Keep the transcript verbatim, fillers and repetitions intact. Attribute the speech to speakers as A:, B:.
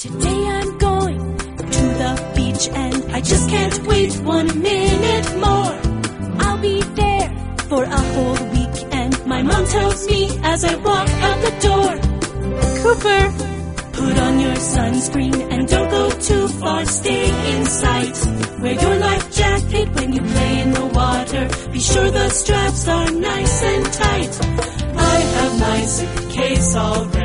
A: Today I'm going to the beach and I just can't wait one minute more. I'll be there for a whole week and my mom tells me as I walk out the door, Cooper, put on your sunscreen and don't go too far, stay in sight. Wear your life jacket when you play in the water. Be sure the straps are nice and tight. I have my suitcase all ready.